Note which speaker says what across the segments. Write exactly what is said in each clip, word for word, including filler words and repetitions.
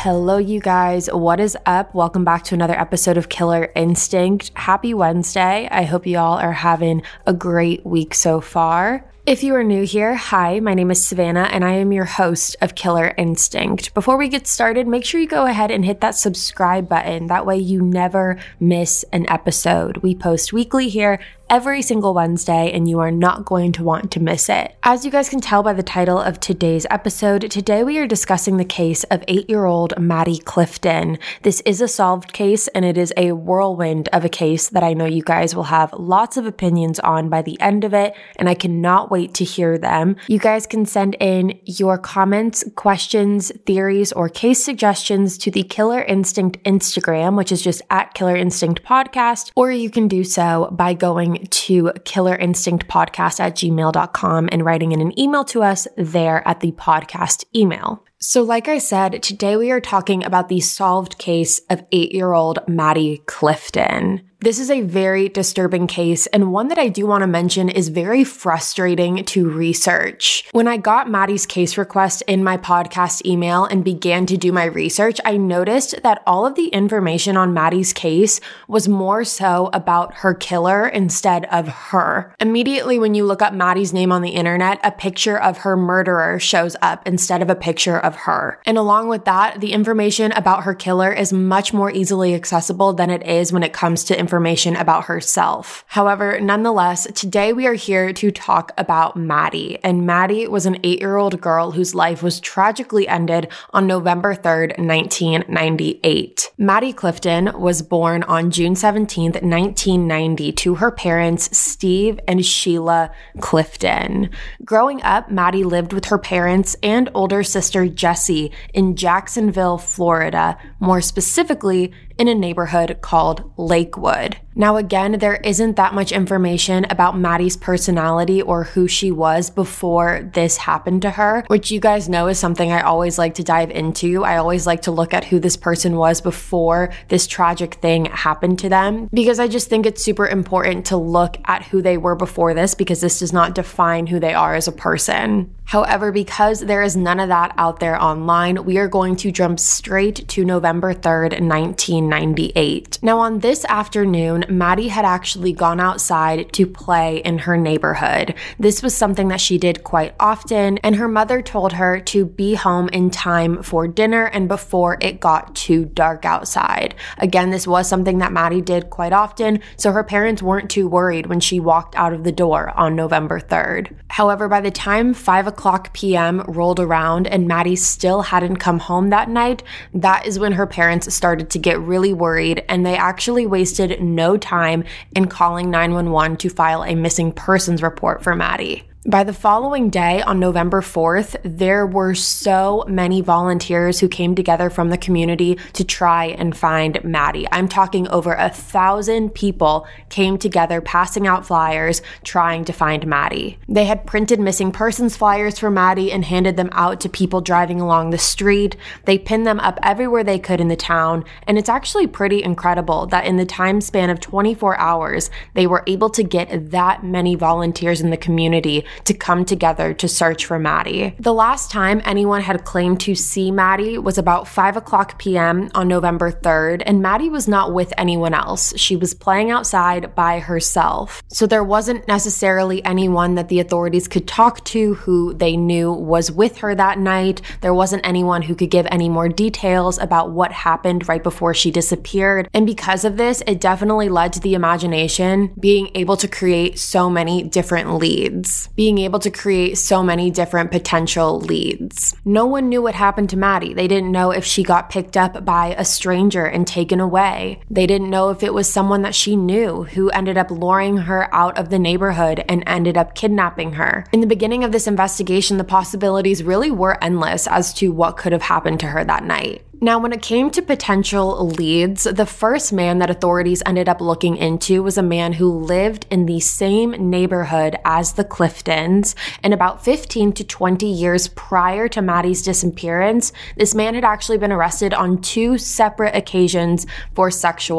Speaker 1: Hello, you guys. What is up? Welcome back to another episode of Killer Instinct. Happy Wednesday. I hope you all are having a great week so far. If you are new here, hi, my name is Savannah and I am your host of Killer Instinct. Before we get started, make sure you go ahead and hit that subscribe button. That way you never miss an episode. We post weekly here every single Wednesday and you are not going to want to miss it. As you guys can tell by the title of today's episode, today we are discussing the case of eight-year-old Maddie Clifton. This is a solved case and it is a whirlwind of a case that I know you guys will have lots of opinions on by the end of it, and I cannot wait to hear them. You guys can send in your comments, questions, theories, or case suggestions to the Killer Instinct Instagram, which is just at Killer Instinct Podcast, or you can do so by going to killer instinct podcast at gmail dot com and writing in an email to us there at the podcast email. So like I said, today we are talking about the solved case of eight-year-old Maddie Clifton. This is a very disturbing case and one that I do want to mention is very frustrating to research. When I got Maddie's case request in my podcast email and began to do my research, I noticed that all of the information on Maddie's case was more so about her killer instead of her. Immediately when you look up Maddie's name on the internet, a picture of her murderer shows up instead of a picture of her. And along with that, the information about her killer is much more easily accessible than it is when it comes to information information about herself. However, nonetheless, today we are here to talk about Maddie. And Maddie was an eight-year-old girl whose life was tragically ended on November third, nineteen ninety-eight. Maddie Clifton was born on June seventeenth, nineteen ninety to her parents, Steve and Sheila Clifton. Growing up, Maddie lived with her parents and older sister Jessie in Jacksonville, Florida, more specifically in a neighborhood called Lakewood. Now again, there isn't that much information about Maddie's personality or who she was before this happened to her, which you guys know is something I always like to dive into. I always like to look at who this person was before this tragic thing happened to them, because I just think it's super important to look at who they were before this, because this does not define who they are as a person. However, because there is none of that out there online, we are going to jump straight to November third, nineteen ninety-eight. Now on this afternoon, Maddie had actually gone outside to play in her neighborhood. This was something that she did quite often, and her mother told her to be home in time for dinner and before it got too dark outside. Again, this was something that Maddie did quite often, so her parents weren't too worried when she walked out of the door on November third. However, by the time five o'clock p.m. rolled around and Maddie still hadn't come home that night, that is when her parents started to get really worried, and they actually wasted no time in calling nine one one to file a missing persons report for Maddie. By the following day, on November fourth, there were so many volunteers who came together from the community to try and find Maddie. I'm talking over a thousand people came together passing out flyers trying to find Maddie. They had printed missing persons flyers for Maddie and handed them out to people driving along the street. They pinned them up everywhere they could in the town, and it's actually pretty incredible that in the time span of twenty-four hours, they were able to get that many volunteers in the community to come together to search for Maddie. The last time anyone had claimed to see Maddie was about five o'clock p.m. on November third, and Maddie was not with anyone else. She was playing outside by herself. So there wasn't necessarily anyone that the authorities could talk to who they knew was with her that night. There wasn't anyone who could give any more details about what happened right before she disappeared. And because of this, it definitely led to the imagination being able to create so many different leads. Being being able to create so many different potential leads. No one knew what happened to Maddie. They didn't know if she got picked up by a stranger and taken away. They didn't know if it was someone that she knew who ended up luring her out of the neighborhood and ended up kidnapping her. In the beginning of this investigation, the possibilities really were endless as to what could have happened to her that night. Now, when it came to potential leads, the first man that authorities ended up looking into was a man who lived in the same neighborhood as the Cliftons. And about fifteen to twenty years prior to Maddie's disappearance, this man had actually been arrested on two separate occasions for sexual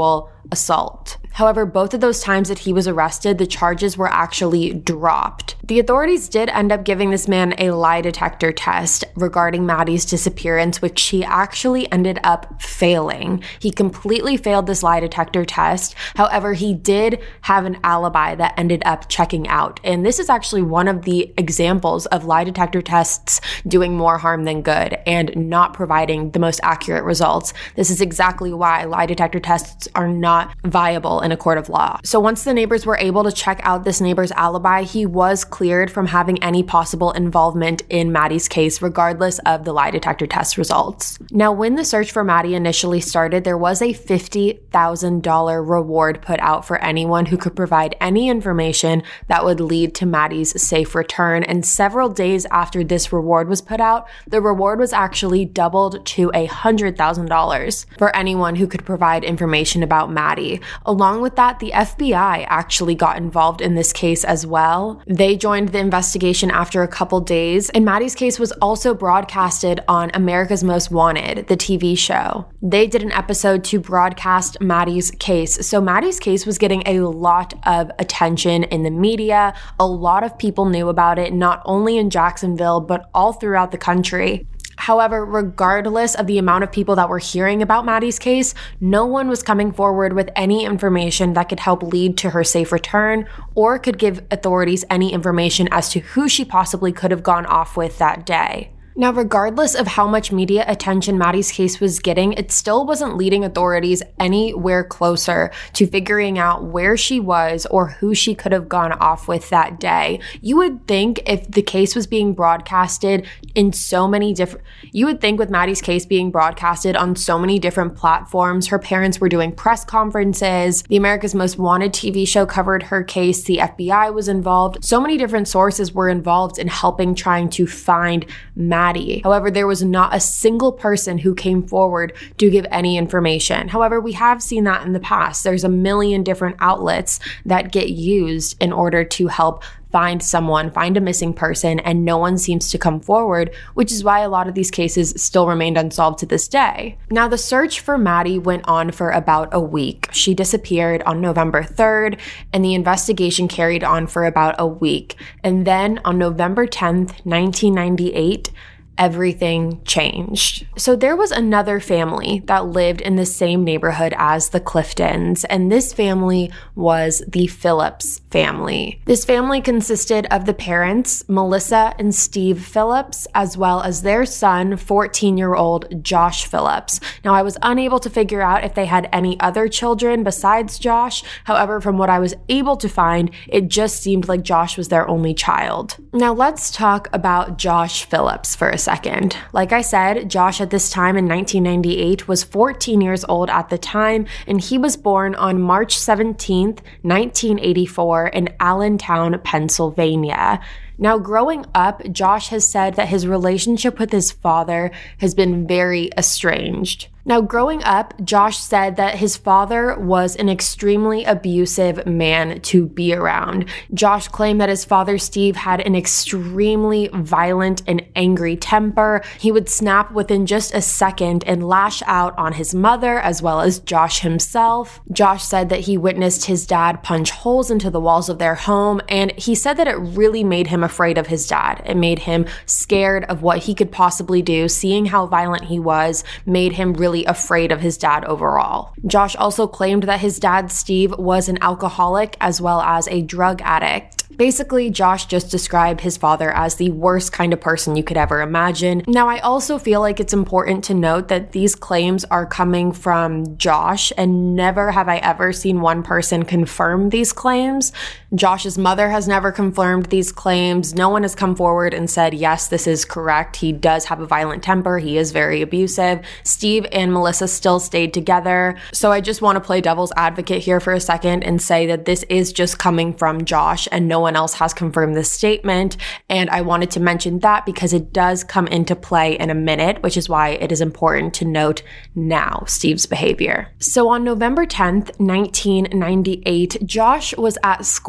Speaker 1: assault. However, both of those times that he was arrested, the charges were actually dropped. The authorities did end up giving this man a lie detector test regarding Maddie's disappearance, which he actually ended up failing. He completely failed this lie detector test. However, he did have an alibi that ended up checking out. And this is actually one of the examples of lie detector tests doing more harm than good and not providing the most accurate results. This is exactly why lie detector tests are not viable in a court of law. So once the neighbors were able to check out this neighbor's alibi, he was cleared from having any possible involvement in Maddie's case, regardless of the lie detector test results. Now, when the search for Maddie initially started, there was a fifty thousand dollars reward put out for anyone who could provide any information that would lead to Maddie's safe return. And several days after this reward was put out, the reward was actually doubled to one hundred thousand dollars for anyone who could provide information about Maddie. Along with that, the F B I actually got involved in this case as well. They joined the investigation after a couple days, and Maddie's case was also broadcasted on America's Most Wanted, the T V show. They did an episode to broadcast Maddie's case. So Maddie's case was getting a lot of attention in the media. A lot of people knew about it, not only in Jacksonville, but all throughout the country. However, regardless of the amount of people that were hearing about Maddie's case, no one was coming forward with any information that could help lead to her safe return or could give authorities any information as to who she possibly could have gone off with that day. Now, regardless of how much media attention Maddie's case was getting, it still wasn't leading authorities anywhere closer to figuring out where she was or who she could have gone off with that day. You would think if the case was being broadcasted in so many different, you would think with Maddie's case being broadcasted on so many different platforms, her parents were doing press conferences, the America's Most Wanted T V show covered her case, the F B I was involved, so many different sources were involved in helping trying to find Maddie. However, there was not a single person who came forward to give any information. However, we have seen that in the past. There's a million different outlets that get used in order to help find someone, find a missing person, and no one seems to come forward, which is why a lot of these cases still remained unsolved to this day. Now, the search for Maddie went on for about a week. She disappeared on November third, and the investigation carried on for about a week. And then on November tenth, nineteen ninety-eight, everything changed. So there was another family that lived in the same neighborhood as the Cliftons, and this family was the Phillips family. This family consisted of the parents, Melissa and Steve Phillips, as well as their son, fourteen-year-old Josh Phillips. Now, I was unable to figure out if they had any other children besides Josh. However, from what I was able to find, it just seemed like Josh was their only child. Now, let's talk about Josh Phillips for a second. Like I said, Josh at this time in nineteen ninety-eight was fourteen years old at the time, and he was born on March seventeenth, nineteen eighty-four in Allentown, Pennsylvania. Now, growing up, Josh has said that his relationship with his father has been very estranged. Now, growing up, Josh said that his father was an extremely abusive man to be around. Josh claimed that his father, Steve, had an extremely violent and angry temper. He would snap within just a second and lash out on his mother as well as Josh himself. Josh said that he witnessed his dad punch holes into the walls of their home, and he said that it really made him afraid of his dad. It made him scared of what he could possibly do. Seeing how violent he was made him really afraid of his dad overall. Josh also claimed that his dad, Steve, was an alcoholic as well as a drug addict. Basically, Josh just described his father as the worst kind of person you could ever imagine. Now, I also feel like it's important to note that these claims are coming from Josh, and never have I ever seen one person confirm these claims. Josh's mother has never confirmed these claims. No one has come forward and said, yes, this is correct. He does have a violent temper. He is very abusive. Steve and Melissa still stayed together. So I just want to play devil's advocate here for a second and say that this is just coming from Josh, and no one else has confirmed this statement. And I wanted to mention that because it does come into play in a minute, which is why it is important to note now Steve's behavior. So on November tenth, nineteen ninety-eight, Josh was at school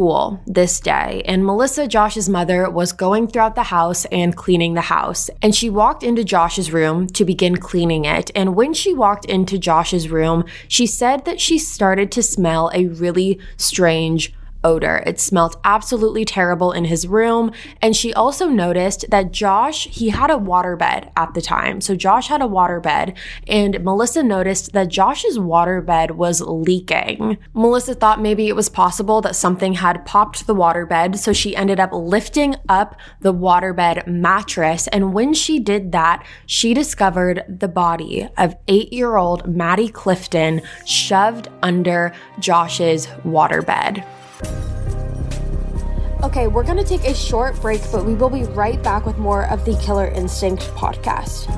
Speaker 1: school this day, and Melissa, Josh's mother, was going throughout the house and cleaning the house. And she walked into Josh's room to begin cleaning it. And when she walked into Josh's room, she said that she started to smell a really strange odor. It smelled absolutely terrible in his room. And she also noticed that Josh, he had a waterbed at the time. So Josh had a waterbed, and Melissa noticed that Josh's waterbed was leaking. Melissa thought maybe it was possible that something had popped the waterbed, so she ended up lifting up the waterbed mattress. And when she did that, she discovered the body of eight-year-old Maddie Clifton shoved under Josh's waterbed. Okay, we're going to take a short break, but we will be right back with more of the Killer Instinct podcast.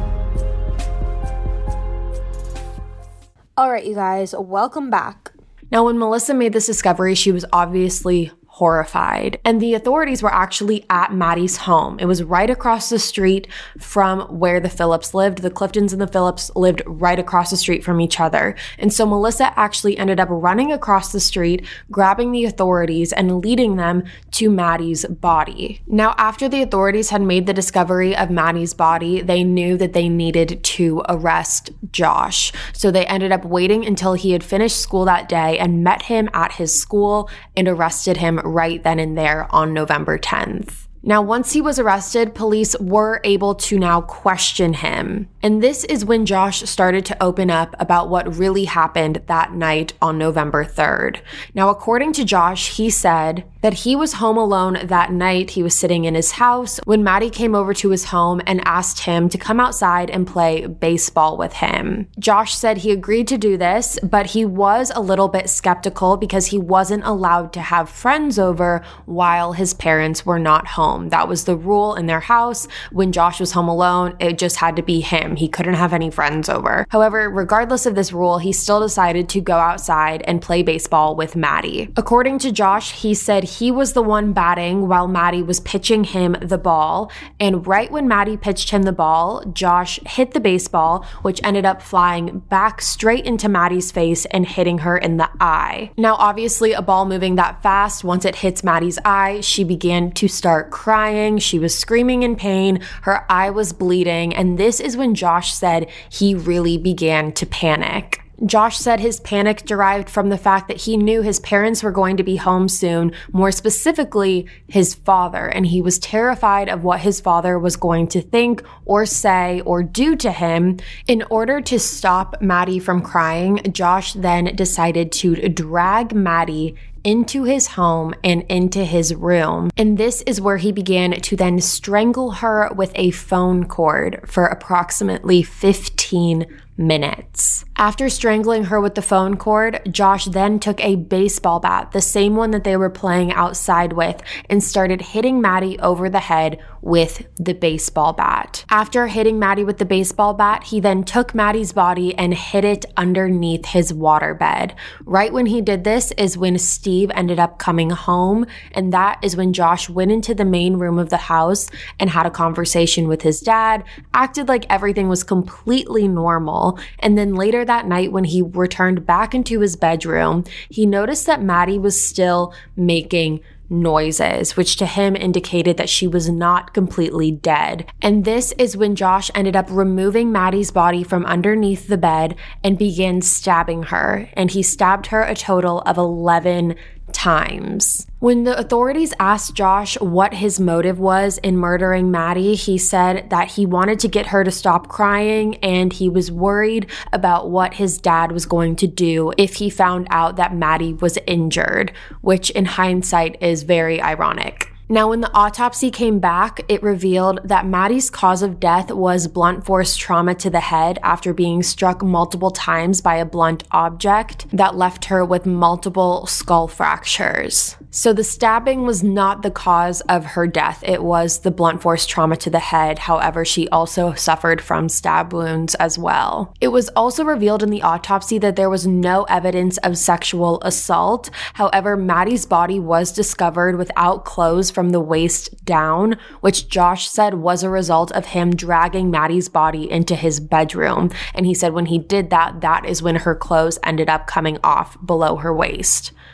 Speaker 1: All right, you guys, welcome back. Now, when Melissa made this discovery, she was obviously horrified. And the authorities were actually at Maddie's home. It was right across the street from where the Phillips lived. The Cliftons and the Phillips lived right across the street from each other. And so Melissa actually ended up running across the street, grabbing the authorities and leading them to Maddie's body. Now, after the authorities had made the discovery of Maddie's body, they knew that they needed to arrest Josh. So they ended up waiting until he had finished school that day and met him at his school and arrested him right then and there on November tenth. Now, once he was arrested, police were able to now question him. And this is when Josh started to open up about what really happened that night on November third. Now, according to Josh, he said that he was home alone that night. He was sitting in his house when Maddie came over to his home and asked him to come outside and play baseball with him. Josh said he agreed to do this, but he was a little bit skeptical because he wasn't allowed to have friends over while his parents were not home. That was the rule in their house. When Josh was home alone, it just had to be him. He couldn't have any friends over. However, regardless of this rule, he still decided to go outside and play baseball with Maddie. According to Josh, he said he was the one batting while Maddie was pitching him the ball. And right when Maddie pitched him the ball, Josh hit the baseball, which ended up flying back straight into Maddie's face and hitting her in the eye. Now, obviously, a ball moving that fast, once it hits Maddie's eye, she began to start crying. She was screaming in pain. Her eye was bleeding. And this is when Josh said he really began to panic. Josh said his panic derived from the fact that he knew his parents were going to be home soon, more specifically his father, and he was terrified of what his father was going to think or say or do to him. In order to stop Maddie from crying, Josh then decided to drag Maddie into his home and into his room. And this is where he began to then strangle her with a phone cord for approximately fifteen minutes. After strangling her with the phone cord, Josh then took a baseball bat, the same one that they were playing outside with, and started hitting Maddie over the head with the baseball bat. After hitting Maddie with the baseball bat, he then took Maddie's body and hid it underneath his waterbed. Right when he did this is when Steve ended up coming home, and that is when Josh went into the main room of the house and had a conversation with his dad, acted like everything was completely normal. And then later that night, when he returned back into his bedroom, he noticed that Maddie was still making noises, which to him indicated that she was not completely dead. And this is when Josh ended up removing Maddie's body from underneath the bed and began stabbing her. And he stabbed her a total of eleven times. When the authorities asked Josh what his motive was in murdering Maddie, he said that he wanted to get her to stop crying and he was worried about what his dad was going to do if he found out that Maddie was injured, which in hindsight is very ironic. Now, when the autopsy came back, it revealed that Maddie's cause of death was blunt force trauma to the head after being struck multiple times by a blunt object that left her with multiple skull fractures. So the stabbing was not the cause of her death. It was the blunt force trauma to the head. However, she also suffered from stab wounds as well. It was also revealed in the autopsy that there was no evidence of sexual assault. However, Maddie's body was discovered without clothes from the waist down, which Josh said was a result of him dragging Maddie's body into his bedroom. And he said when he did that, that is when her clothes ended up coming off below her waist.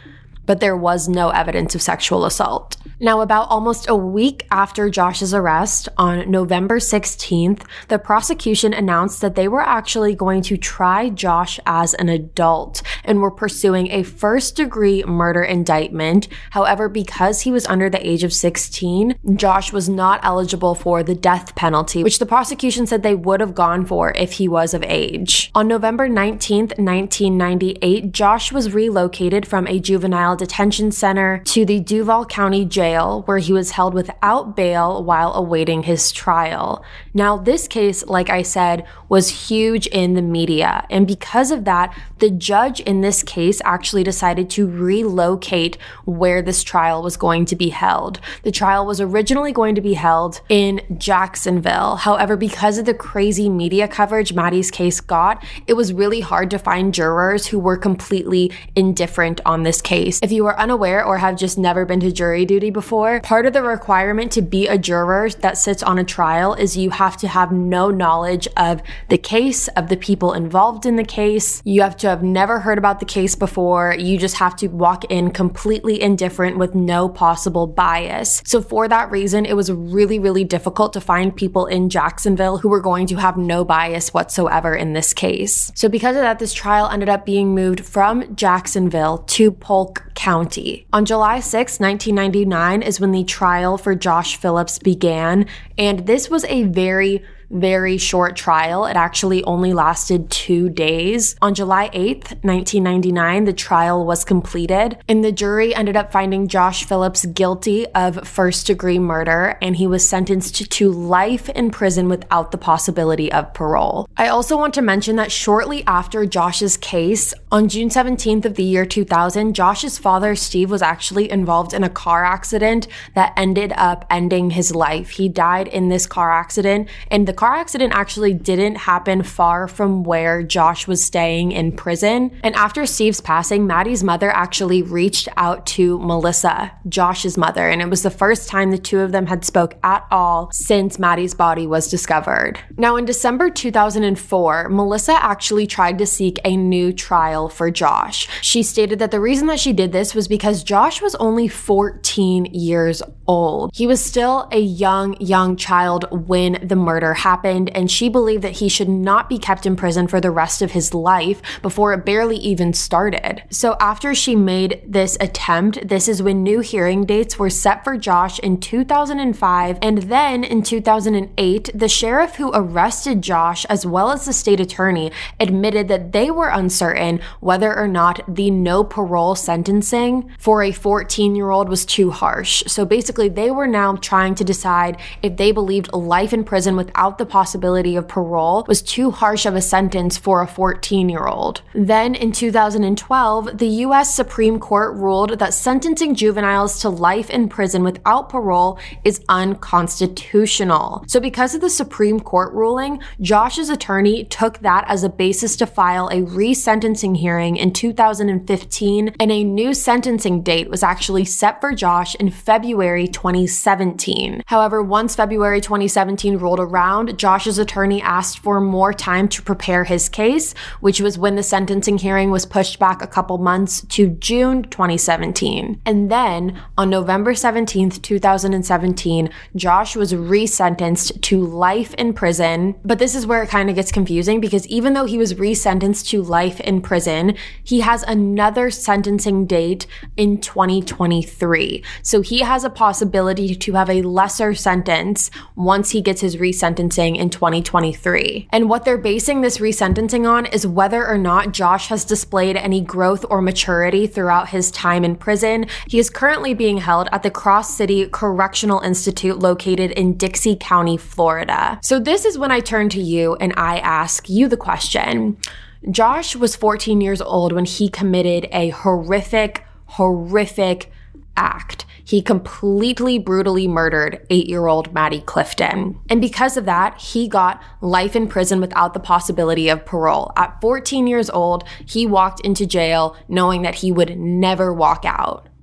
Speaker 1: but there was no evidence of sexual assault. Now, about almost a week after Josh's arrest, on November sixteenth, the prosecution announced that they were actually going to try Josh as an adult and were pursuing a first-degree murder indictment. However, because he was under the age of sixteen, Josh was not eligible for the death penalty, which the prosecution said they would have gone for if he was of age. On November nineteenth, nineteen ninety-eight, Josh was relocated from a juvenile detention center to the Duval County Jail, where he was held without bail while awaiting his trial. Now, this case, like I said, was huge in the media, and because of that, the judge in this case actually decided to relocate where this trial was going to be held. The trial was originally going to be held in Jacksonville. However, because of the crazy media coverage Maddie's case got, it was really hard to find jurors who were completely indifferent on this case. If you are unaware or have just never been to jury duty before, part of the requirement to be a juror that sits on a trial is you have to have no knowledge of the case, of the people involved in the case. You have to have never heard about the case before. You just have to walk in completely indifferent with no possible bias. So for that reason, it was really, really difficult to find people in Jacksonville who were going to have no bias whatsoever in this case. So because of that, this trial ended up being moved from Jacksonville to Polk County. On July sixth, nineteen ninety-nine is when the trial for Josh Phillips began, and this was a very very short trial. It actually only lasted two days. On July eighth, nineteen ninety-nine, the trial was completed, and the jury ended up finding Josh Phillips guilty of first-degree murder, and he was sentenced to life in prison without the possibility of parole. I also want to mention that shortly after Josh's case, on June seventeenth of the year two thousand, Josh's father, Steve, was actually involved in a car accident that ended up ending his life. He died in this car accident, and the car accident actually didn't happen far from where Josh was staying in prison. And after Steve's passing, Maddie's mother actually reached out to Melissa, Josh's mother, and it was the first time the two of them had spoke at all since Maddie's body was discovered. Now, in December two thousand four, Melissa actually tried to seek a new trial for Josh. She stated that the reason that she did this was because Josh was only fourteen years old. He was still a young, young child when the murder happened, and she believed that he should not be kept in prison for the rest of his life before it barely even started. So after she made this attempt, this is when new hearing dates were set for Josh in two thousand five, and then in two thousand eight, the sheriff who arrested Josh, as well as the state attorney, admitted that they were uncertain whether or not the no parole sentencing for a fourteen-year-old was too harsh. So basically, they were now trying to decide if they believed life in prison without the possibility of parole was too harsh of a sentence for a fourteen-year-old. Then in two thousand twelve, the U S Supreme Court ruled that sentencing juveniles to life in prison without parole is unconstitutional. So because of the Supreme Court ruling, Josh's attorney took that as a basis to file a resentencing hearing in two thousand fifteen, and a new sentencing date was actually set for Josh in February twenty seventeen. However, once February twenty seventeen rolled around, Josh's attorney asked for more time to prepare his case, which was when the sentencing hearing was pushed back a couple months to June twenty seventeen. And then on November seventeenth, two thousand seventeen, Josh was resentenced to life in prison. But this is where it kind of gets confusing, because even though he was resentenced to life in prison, he has another sentencing date in twenty twenty-three. So he has a possibility to have a lesser sentence once he gets his resentencing in twenty twenty-three. And what they're basing this resentencing on is whether or not Josh has displayed any growth or maturity throughout his time in prison. He is currently being held at the Cross City Correctional Institute located in Dixie County, Florida. So this is when I turn to you and I ask you the question. Josh was fourteen years old when he committed a horrific, horrific act. He completely brutally murdered eight-year-old Maddie Clifton. And because of that, he got life in prison without the possibility of parole. At fourteen years old, he walked into jail knowing that he would never walk out.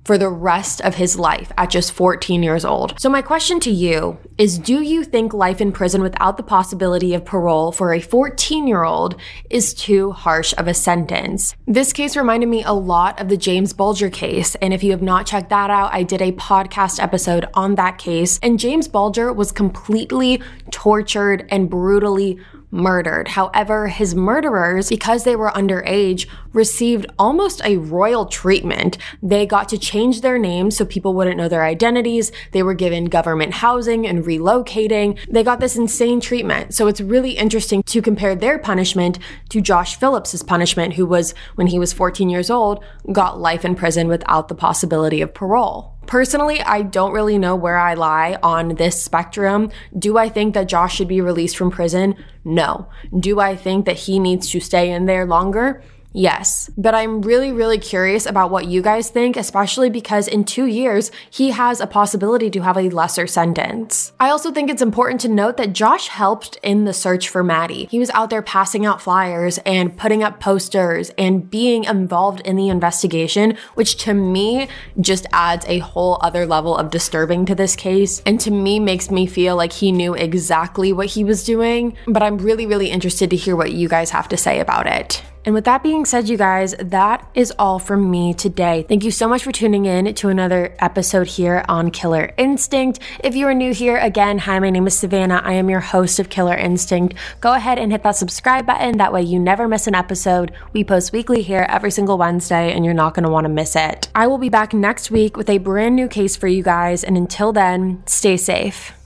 Speaker 1: for the rest of his life at just fourteen years old. So my question to you is, do you think life in prison without the possibility of parole for a fourteen-year-old is too harsh of a sentence? This case reminded me a lot of the James Bulger case, and if you have not checked that out, I did a podcast episode on that case, and James Bulger was completely tortured and brutally murdered. However, his murderers, because they were underage, received almost a royal treatment. They got to change their names so people wouldn't know their identities. They were given government housing and relocating. They got this insane treatment. So it's really interesting to compare their punishment to Josh Phillips's punishment, who was, when he was fourteen years old, got life in prison without the possibility of parole. Personally, I don't really know where I lie on this spectrum. Do I think that Josh should be released from prison? No. Do I think that he needs to stay in there longer? Yes, but I'm really, really curious about what you guys think, especially because in two years, he has a possibility to have a lesser sentence. I also think it's important to note that Josh helped in the search for Maddie. He was out there passing out flyers and putting up posters and being involved in the investigation, which to me just adds a whole other level of disturbing to this case, and to me makes me feel like he knew exactly what he was doing, but I'm really, really interested to hear what you guys have to say about it. And with that being said, you guys, that is all from me today. Thank you so much for tuning in to another episode here on Killer Instinct. If you are new here, again, hi, my name is Savannah. I am your host of Killer Instinct. Go ahead and hit that subscribe button. That way you never miss an episode. We post weekly here every single Wednesday, and you're not going to want to miss it. I will be back next week with a brand new case for you guys. And until then, stay safe.